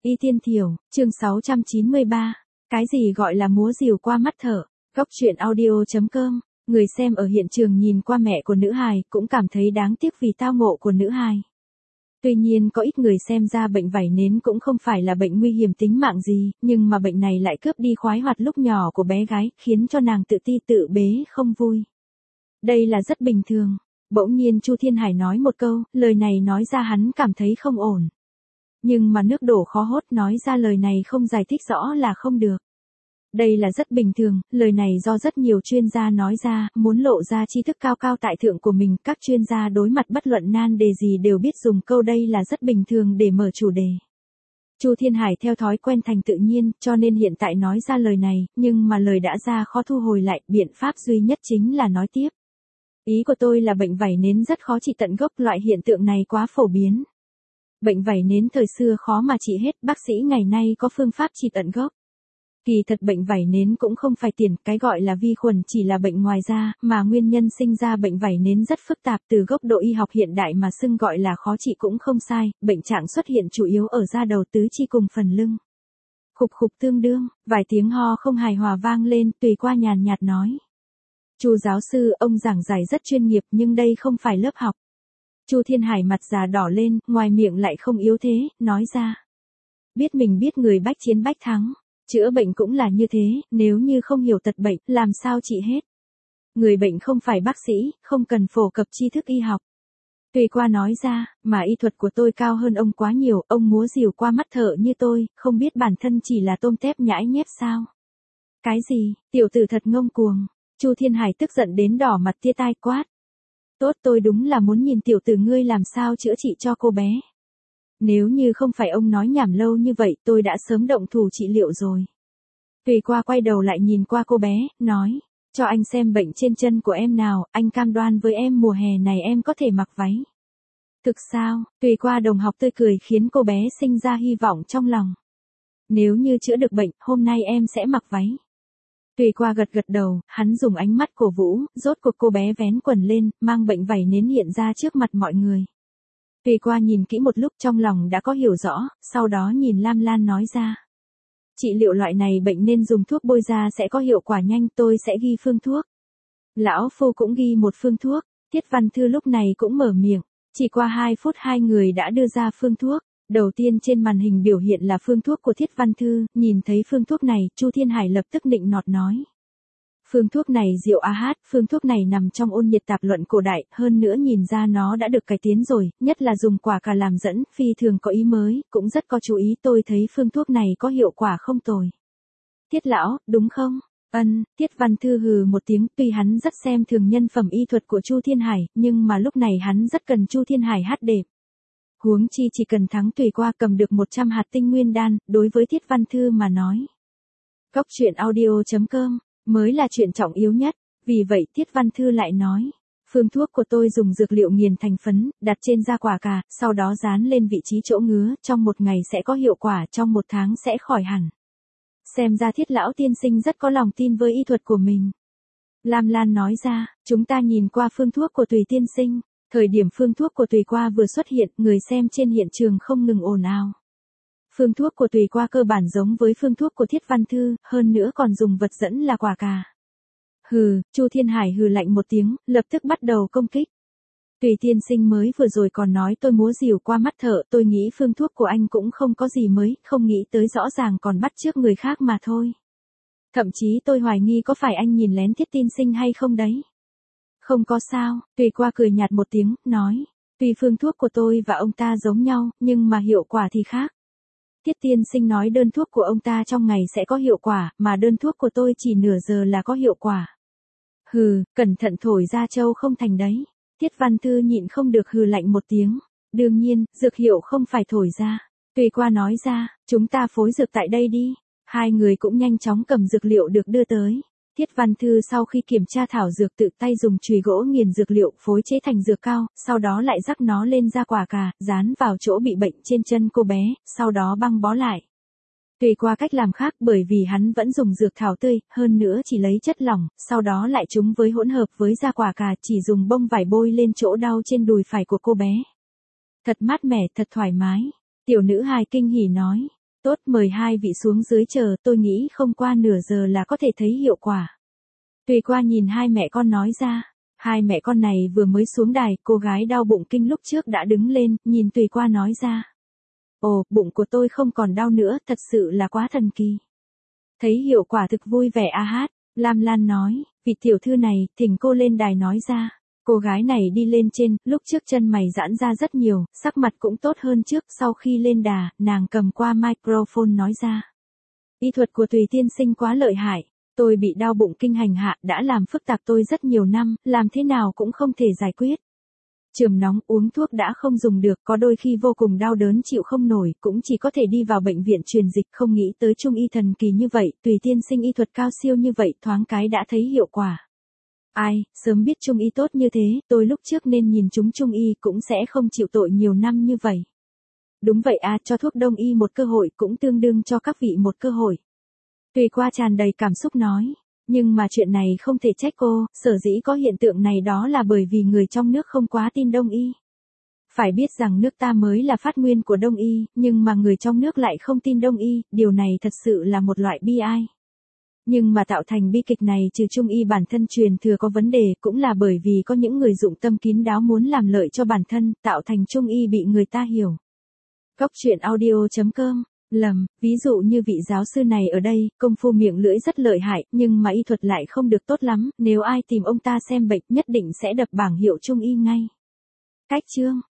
Y Tiên Thiểu, chương 693. Cái gì gọi là múa rìu qua mắt thợ? Góc truyện audio.com. Người xem ở hiện trường nhìn qua mẹ của nữ hài, cũng cảm thấy đáng tiếc vì tao ngộ của nữ hài. Tuy nhiên có ít người xem ra bệnh vảy nến cũng không phải là bệnh nguy hiểm tính mạng gì, nhưng mà bệnh này lại cướp đi khoái hoạt lúc nhỏ của bé gái, khiến cho nàng tự ti tự bế không vui. Đây là rất bình thường. Bỗng nhiên Chu Thiên Hải nói một câu, lời này nói ra hắn cảm thấy không ổn. Nhưng mà nước đổ khó hốt, nói ra lời này không giải thích rõ là không được. Đây là rất bình thường, lời này do rất nhiều chuyên gia nói ra, muốn lộ ra tri thức cao cao tại thượng của mình. Các chuyên gia đối mặt bất luận nan đề gì đều biết dùng câu đây là rất bình thường để mở chủ đề. Chu Thiên Hải theo thói quen thành tự nhiên, cho nên hiện tại nói ra lời này, nhưng mà lời đã ra khó thu hồi lại, biện pháp duy nhất chính là nói tiếp. Ý của tôi là bệnh vảy nến rất khó trị tận gốc, loại hiện tượng này quá phổ biến. Bệnh vảy nến thời xưa khó mà trị hết, bác sĩ ngày nay có phương pháp trị tận gốc. Kỳ thật bệnh vảy nến cũng không phải tiền, cái gọi là vi khuẩn chỉ là bệnh ngoài da, mà nguyên nhân sinh ra bệnh vảy nến rất phức tạp, từ góc độ y học hiện đại mà xưng gọi là khó trị cũng không sai, bệnh trạng xuất hiện chủ yếu ở da đầu tứ chi cùng phần lưng. Khục khục tương đương, vài tiếng ho không hài hòa vang lên, Tùy Qua nhàn nhạt nói. Chu giáo sư, ông giảng giải rất chuyên nghiệp nhưng đây không phải lớp học. Chu Thiên Hải mặt già đỏ lên, ngoài miệng lại không yếu thế, nói ra. Biết mình biết người bách chiến bách thắng. Chữa bệnh cũng là như thế, nếu như không hiểu tật bệnh, làm sao trị hết. Người bệnh không phải bác sĩ, không cần phổ cập tri thức y học. Tùy Qua nói ra, mà y thuật của tôi cao hơn ông quá nhiều, ông múa rìu qua mắt thợ như tôi, không biết bản thân chỉ là tôm tép nhãi nhép sao. Cái gì, tiểu tử thật ngông cuồng. Chu Thiên Hải tức giận đến đỏ mặt tia tai quát. Tốt, tôi đúng là muốn nhìn tiểu tử ngươi làm sao chữa trị cho cô bé. Nếu như không phải ông nói nhảm lâu như vậy, tôi đã sớm động thủ trị liệu rồi. Tùy Qua quay đầu lại nhìn qua cô bé, nói, cho anh xem bệnh trên chân của em nào, anh cam đoan với em mùa hè này em có thể mặc váy. Thực sao? Tùy Qua đồng học tươi cười khiến cô bé sinh ra hy vọng trong lòng. Nếu như chữa được bệnh, hôm nay em sẽ mặc váy. Tùy Qua gật gật đầu, hắn dùng ánh mắt cổ vũ, rốt cuộc cô bé vén quần lên, mang bệnh vảy nến hiện ra trước mặt mọi người. Tùy Qua nhìn kỹ một lúc trong lòng đã có hiểu rõ, sau đó nhìn Lam Lan nói ra. Trị liệu loại này bệnh nên dùng thuốc bôi da sẽ có hiệu quả nhanh, tôi sẽ ghi phương thuốc. Lão Phu cũng ghi một phương thuốc, Tiết Văn Thư lúc này cũng mở miệng, chỉ qua 2 phút hai người đã đưa ra phương thuốc. Đầu tiên trên màn hình biểu hiện là phương thuốc của Thiết Văn Thư, nhìn thấy phương thuốc này, Chu Thiên Hải lập tức nịnh nọt nói. Phương thuốc này diệu a hát, phương thuốc này nằm trong ôn nhiệt tạp luận cổ đại, hơn nữa nhìn ra nó đã được cải tiến rồi, nhất là dùng quả cà làm dẫn, phi thường có ý mới, cũng rất có chú ý, tôi thấy phương thuốc này có hiệu quả không tồi. Tiết lão, đúng không? Tiết Văn Thư hừ một tiếng, tuy hắn rất xem thường nhân phẩm y thuật của Chu Thiên Hải, nhưng mà lúc này hắn rất cần Chu Thiên Hải hát đệm. Huống chi chỉ cần thắng Tùy Qua cầm được 100 hạt tinh nguyên đan, đối với Tiết Văn Thư mà nói. Góc truyện audio.com, mới là chuyện trọng yếu nhất, vì vậy Tiết Văn Thư lại nói. Phương thuốc của tôi dùng dược liệu nghiền thành phấn, đặt trên da quả cà, sau đó dán lên vị trí chỗ ngứa, trong 1 ngày sẽ có hiệu quả, trong 1 tháng sẽ khỏi hẳn. Xem ra Thiết lão tiên sinh rất có lòng tin với y thuật của mình. Lam Lan nói ra, chúng ta nhìn qua phương thuốc của Tùy tiên sinh. Thời điểm phương thuốc của Tùy Qua vừa xuất hiện, người xem trên hiện trường không ngừng ồn ào. Phương thuốc của Tùy Qua cơ bản giống với phương thuốc của Thiết Văn Thư, hơn nữa còn dùng vật dẫn là quả cà. Hừ, Chu Thiên Hải hừ lạnh một tiếng, lập tức bắt đầu công kích. Tùy tiên sinh mới vừa rồi còn nói tôi múa rìu qua mắt thợ, tôi nghĩ phương thuốc của anh cũng không có gì mới, không nghĩ tới rõ ràng còn bắt chước người khác mà thôi. Thậm chí tôi hoài nghi có phải anh nhìn lén Thiết tiên sinh hay không đấy. Không có sao, Tùy Qua cười nhạt một tiếng, nói, tuy phương thuốc của tôi và ông ta giống nhau, nhưng mà hiệu quả thì khác. Tiết tiên sinh nói đơn thuốc của ông ta trong ngày sẽ có hiệu quả, mà đơn thuốc của tôi chỉ nửa giờ là có hiệu quả. Hừ, cẩn thận thổi ra trâu không thành đấy. Tiết Văn Thư nhịn không được hừ lạnh một tiếng. Đương nhiên, dược hiệu không phải thổi ra. Tùy Qua nói ra, chúng ta phối dược tại đây đi. Hai người cũng nhanh chóng cầm dược liệu được đưa tới. Tiết Văn Thư sau khi kiểm tra thảo dược tự tay dùng chùy gỗ nghiền dược liệu phối chế thành dược cao, sau đó lại rắc nó lên da quả cà, dán vào chỗ bị bệnh trên chân cô bé, sau đó băng bó lại. Tùy Qua cách làm khác bởi vì hắn vẫn dùng dược thảo tươi, hơn nữa chỉ lấy chất lỏng, sau đó lại chúng với hỗn hợp với da quả cà, chỉ dùng bông vải bôi lên chỗ đau trên đùi phải của cô bé. Thật mát mẻ, thật thoải mái. Tiểu nữ hài kinh hỉ nói. Tốt, mời hai vị xuống dưới chờ, tôi nghĩ không qua nửa giờ là có thể thấy hiệu quả. Tùy qua nhìn hai mẹ con nói ra. Hai mẹ con này vừa mới xuống đài, cô gái đau bụng kinh lúc trước đã đứng lên, nhìn Tùy qua nói ra. Ồ, bụng của tôi không còn đau nữa, thật sự là quá thần kỳ. Thấy hiệu quả thực vui vẻ a hát, Lam Lan nói, vị tiểu thư này, thỉnh cô lên đài nói ra. Cô gái này đi lên trên, lúc trước chân mày giãn ra rất nhiều, sắc mặt cũng tốt hơn trước, sau khi lên đà, nàng cầm qua microphone nói ra. Y thuật của Tùy tiên sinh quá lợi hại, tôi bị đau bụng kinh hành hạ đã làm phức tạp tôi rất nhiều năm, làm thế nào cũng không thể giải quyết. Chườm nóng uống thuốc đã không dùng được, có đôi khi vô cùng đau đớn chịu không nổi, cũng chỉ có thể đi vào bệnh viện truyền dịch, không nghĩ tới trung y thần kỳ như vậy, Tùy tiên sinh y thuật cao siêu như vậy, thoáng cái đã thấy hiệu quả. Ai, sớm biết trung y tốt như thế, tôi lúc trước nên nhìn chúng trung y cũng sẽ không chịu tội nhiều năm như vậy. Đúng vậy à, cho thuốc đông y một cơ hội cũng tương đương cho các vị một cơ hội. Tùy qua tràn đầy cảm xúc nói. Nhưng mà chuyện này không thể trách cô, sở dĩ có hiện tượng này đó là bởi vì người trong nước không quá tin đông y. Phải biết rằng nước ta mới là phát nguyên của đông y, nhưng mà người trong nước lại không tin đông y, điều này thật sự là một loại bi ai. Nhưng mà tạo thành bi kịch này trừ trung y bản thân truyền thừa có vấn đề cũng là bởi vì có những người dụng tâm kín đáo muốn làm lợi cho bản thân, tạo thành trung y bị người ta hiểu. Góc truyện audio.com. Lầm, ví dụ như vị giáo sư này ở đây, công phu miệng lưỡi rất lợi hại, nhưng mà y thuật lại không được tốt lắm, nếu ai tìm ông ta xem bệnh nhất định sẽ đập bảng hiệu trung y ngay. Cách chương